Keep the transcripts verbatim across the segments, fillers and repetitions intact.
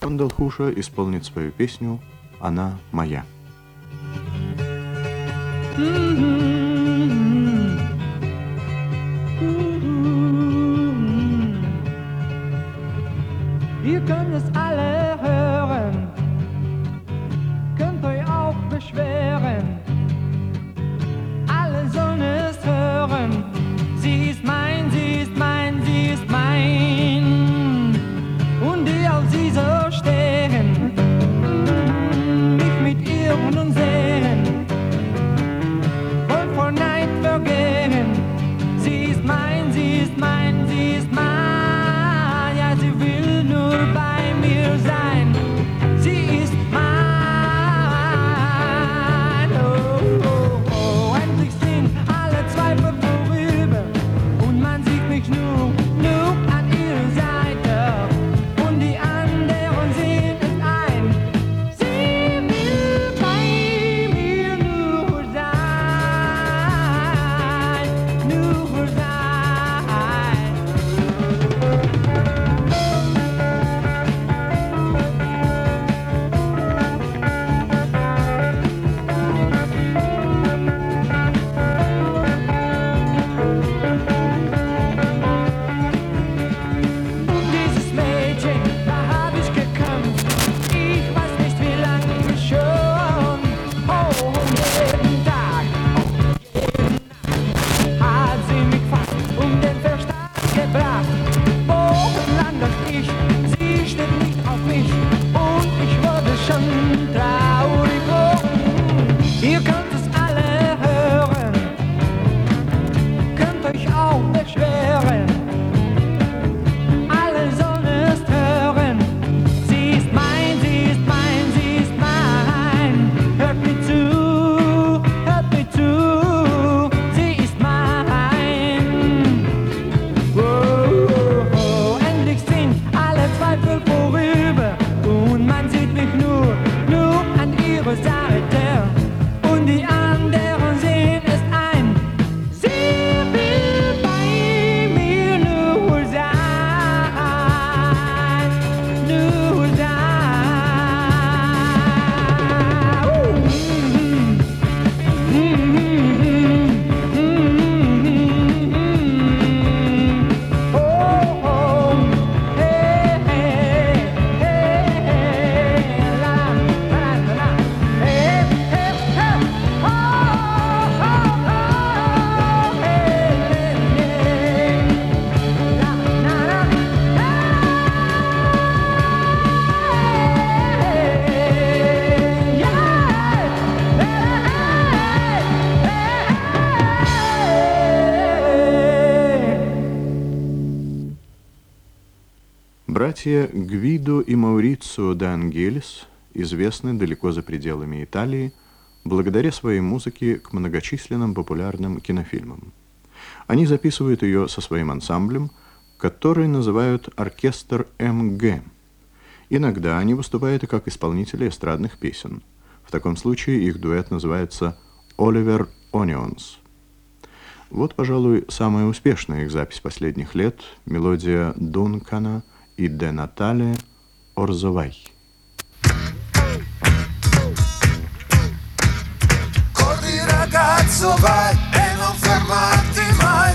Пандалхуша исполнит свою песню «Она моя». Ihr könnt es alle hören, könnt euch auch beschweren. Alle sollen es hören. Sie ist mein, sie ist mein, sie ist mein. Und die auf sie so stehen, mich mit ihr und sehen, wollen vor Neid vergehen. Sie ist mein, sie ist mein, sie ist mein. Ja, sie will nur bei mir sein. Sie ist mein. Oh, oh, oh. Endlich sind alle Zweifel vorüber und man sieht mich nur, nur an ihrer Seite. Und die anderen sehen es ein. Sie will bei mir nur sein, nur sein. Um dieses Mädchen, da hab ich gekämpft. Ich weiß nicht wie lange schon. Oh, und jeden Tag, jede Nacht hat sie mich fast um den Verstand gebracht. Wohin landet ich? Sie steht nicht auf mich und ich wurde schon traurig. Oh, ihr könnt es alle hören, könnt euch auch beschweren. Alle sollen es hören. Sie ist mein, sie ist mein, sie ist mein. Hört mir zu, hört mir zu. Sie ist mein. Oh, oh, oh. Endlich sind alle Zweifel vorüber und man sieht mich nur, nur an ihrer Seite. Und die anderen sehen es ein. Sie will bei mir nur sein, nur sein. Uh, mm, mm, mm, mm, mm. Oh, oh, hey, hey, hey, hey, la, la, la, la. Hey, hey, hey, oh, oh, oh, hey, hey, hey, la, la, la, hey, yeah, hey. Братья Гвидо и Маурицио де Ангелис известны далеко за пределами Италии благодаря своей музыке к многочисленным популярным кинофильмам. Они записывают ее со своим ансамблем, который называют «Оркестр эм гэ». Иногда они выступают и как исполнители эстрадных песен. В таком случае их дуэт называется «Оливер Онионс». Вот, пожалуй, самая успешная их запись последних лет – мелодия Дункана и Де Натале «Орзовай». Corri ragazzo vai e non fermarti mai.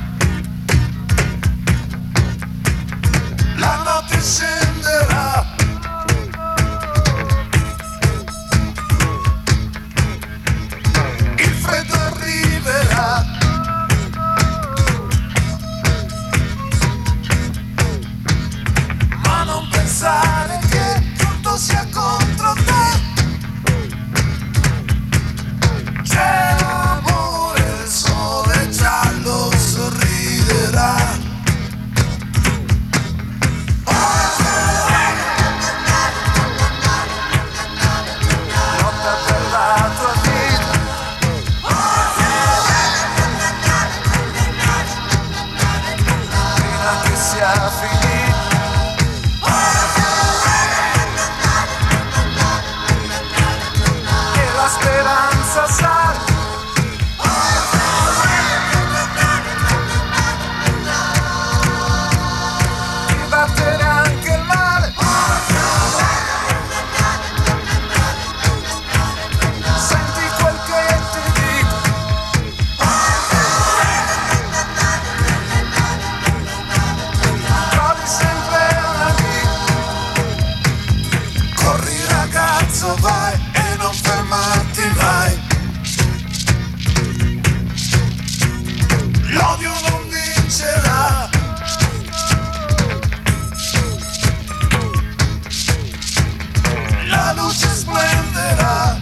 La notte scenderà. Il freddo arriverà. Ma non pensare che tutto sia contro te. C'è l'amore, il sole giallo sorriderà. Oh, ragazzo vai e non fermarti mai. L'odio non vincerà. La luce splenderà.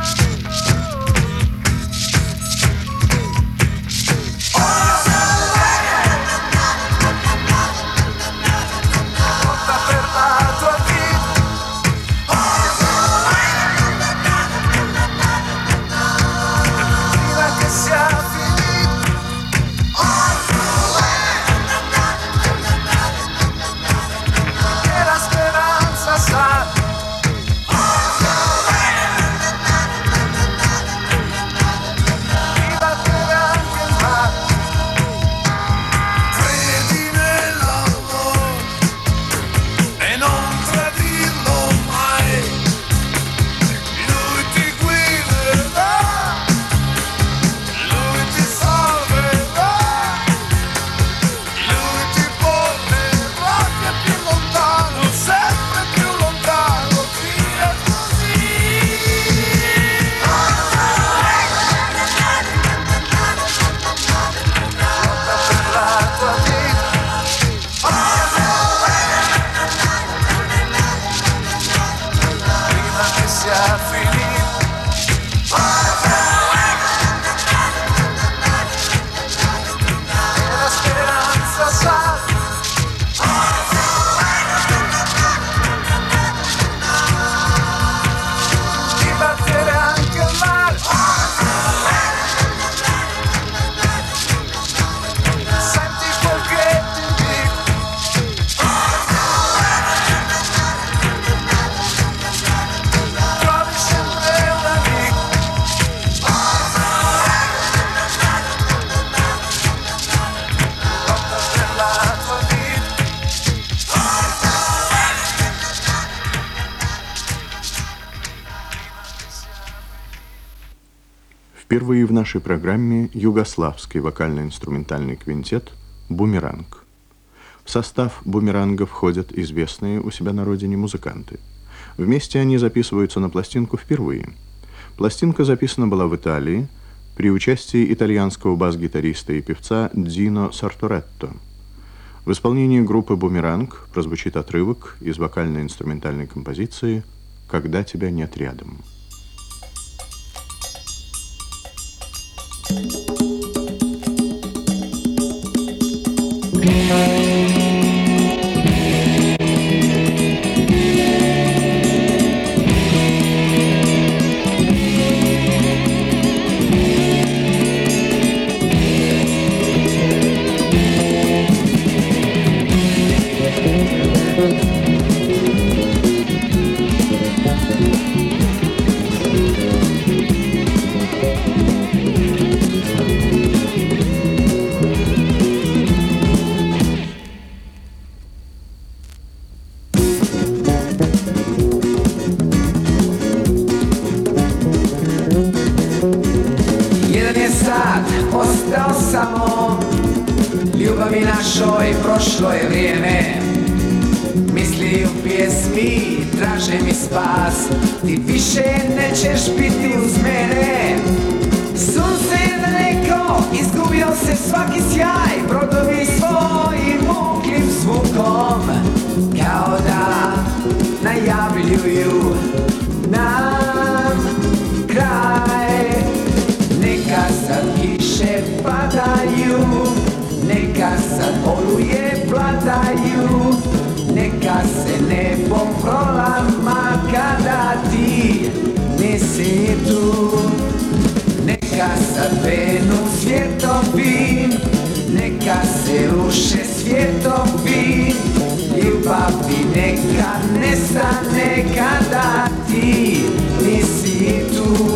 Впервые в нашей программе югославский вокально-инструментальный квинтет «Бумеранг». В состав «Бумеранга» входят известные у себя на родине музыканты. Вместе они записываются на пластинку впервые. Пластинка записана была в Италии при участии итальянского бас-гитариста и певца Дзино Сарторетто. В исполнении группы «Бумеранг» прозвучит отрывок из вокально-инструментальной композиции «Когда тебя нет рядом». Ostao samo, ljubav mi našo i prošlo je vrijeme. Misli u pjesmi traže mi spas, ti više nećeš biti uz mene. Sunce je daleko, izgubio se svaki sjaj, brodovi svojim muklim zvukom, kao da najavljuju nam kraj. Neka sad kiše padaju, neka sad oluje plataju, neka se nebo prolama kada ti nisi tu. Neka sad venu svjetovi, neka se ruše svjetovi, ljubavi neka nestane kada ti nisi tu.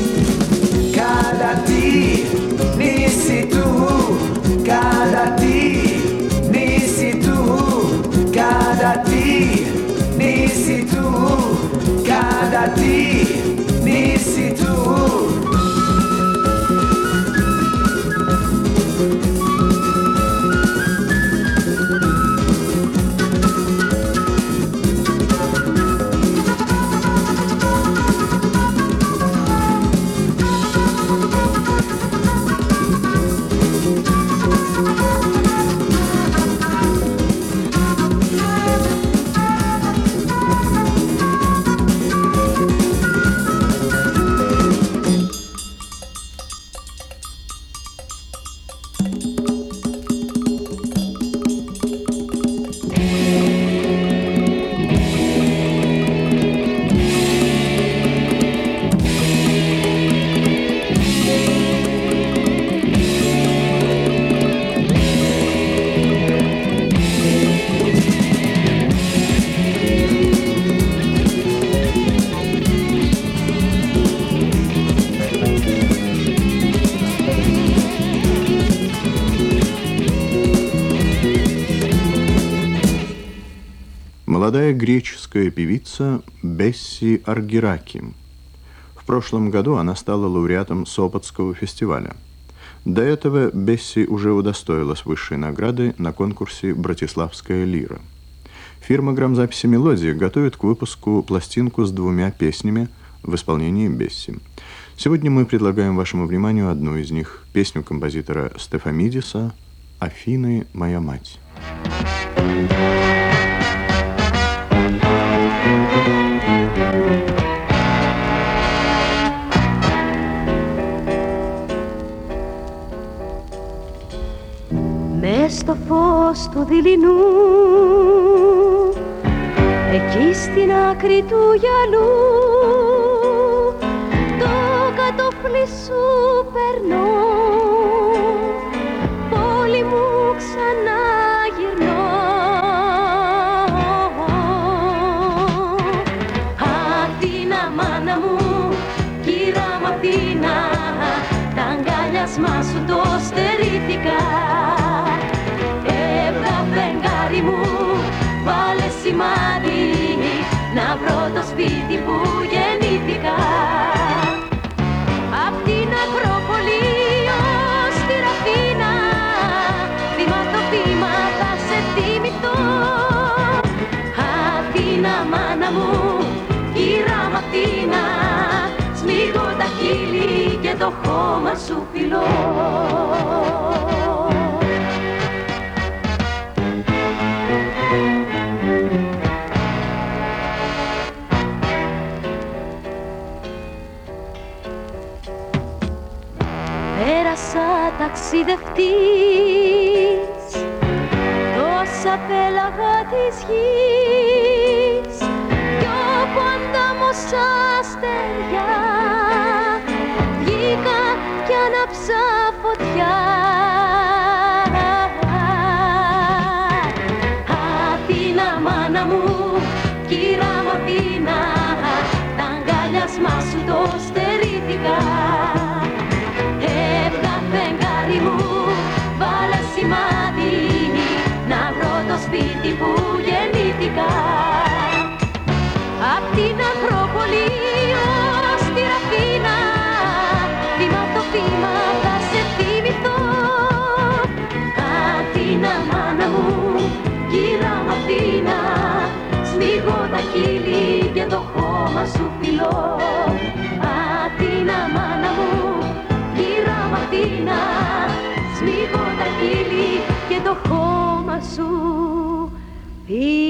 Kada ti nisi tu, kada ti nisi tu, kada ti nisi tu, kada ti nisi tu. молодая греческая певица Бесси Аргираки. В прошлом году она стала лауреатом Сопотского фестиваля. До этого Бесси уже удостоилась высшей награды на конкурсе «Братиславская лира». Фирма грамзаписи «Мелодия» готовит к выпуску пластинку с двумя песнями в исполнении Бесси. Сегодня мы предлагаем вашему вниманию одну из них, песню композитора Стефамидиса «Афины, моя мать». Μες στο φως του δειλινού, εκεί στην άκρη του γυαλού, το κατόφλι σου περνώ, πόλη μου ξανά γυρνώ. Αθήνα μάνα μου, κύρα μ' Αθήνα, τ' αγκάλιασμα σου το στερήθηκα. Μου, βάλε σημάδι να βρω το σπίτι που γεννήθηκα. Απ' την Ακρόπολη ως τη Ραφίνα, βήμα το βήμα θα σε θυμηθώ. Αθήνα μάνα μου, κύρα μ' Αθήνα, σμίγω τα χείλη και το χώμα σου φιλώ. Πέρασα ταξιδευτής τόσα πέλαγα της γης κι όπου αντάμωσα αστεριά βγήκα κι άναψα φωτιά. Αθήνα μάνα μου, κύρα μ' Αθήνα, τ' αγκάλιασμα σου το στερήθηκα. Φεγγάρι μου, βάλε σημάδι να βρω το σπίτι που γεννήθηκα. Απ' την Ακρόπολη ως τη Ραφίνα, βήμα το βήμα θα σε θυμηθώ. Αθήνα μάνα μου, κύρα μ' Αθήνα, σμίγω τα χείλη και το χώμα σου φιλώ. Αθήνα μάνα μου, κύρα μ' Αθήνα, σμίγω τα χείλη και το χώμα σου φιλώ.